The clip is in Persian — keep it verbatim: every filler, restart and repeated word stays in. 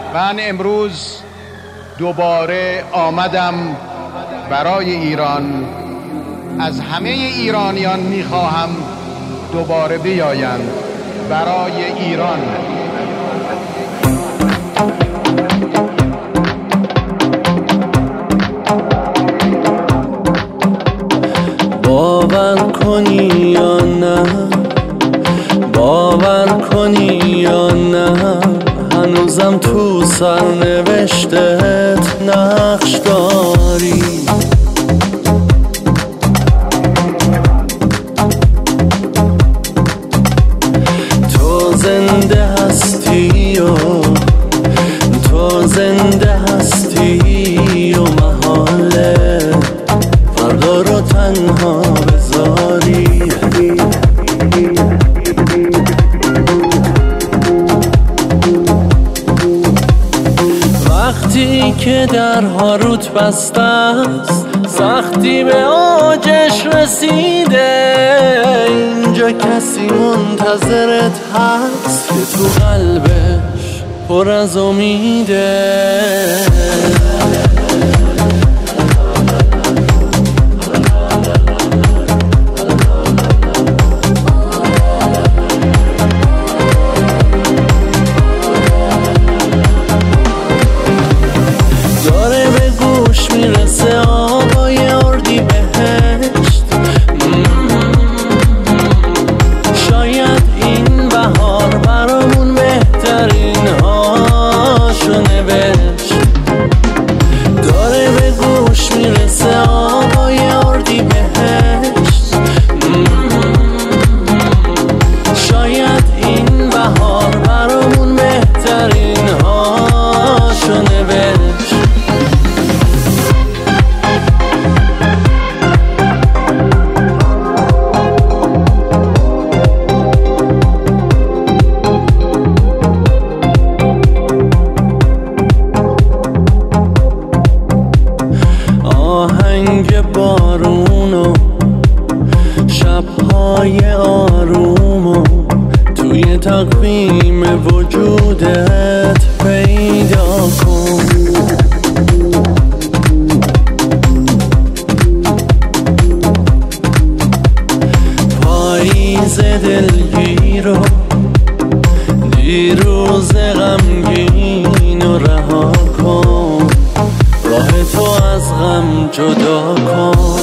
من امروز دوباره آمدم برای ایران. از همه ایرانیان میخواهم دوباره بیایند برای ایران. باور کنی یا نه، باور کنی یا نه، هنوزم تو سرنوشتت نقش داری. تو زنده هستی و تو زنده هستی و محاله فردا رو تنها بذاری. وقتی که در هاروت بسته است، سختی به اوجش رسیده، اینجا کسی منتظرت هست که تو قلبش پر از امیده. میرسه آبای اردی بهشت، شاید این بهار برامون بهترین هاشو نوشت. داره به گوش میرسه آبای اردی بهشت، شاید این بهار برامون بهترین هاشو نوشت. آهنگ بارونو شبهای آرومو توی تقویم وجودت پیدا کن. پاییز دلگیر و دیروز غمگین و رها کن، راه تو از غم جدا کن.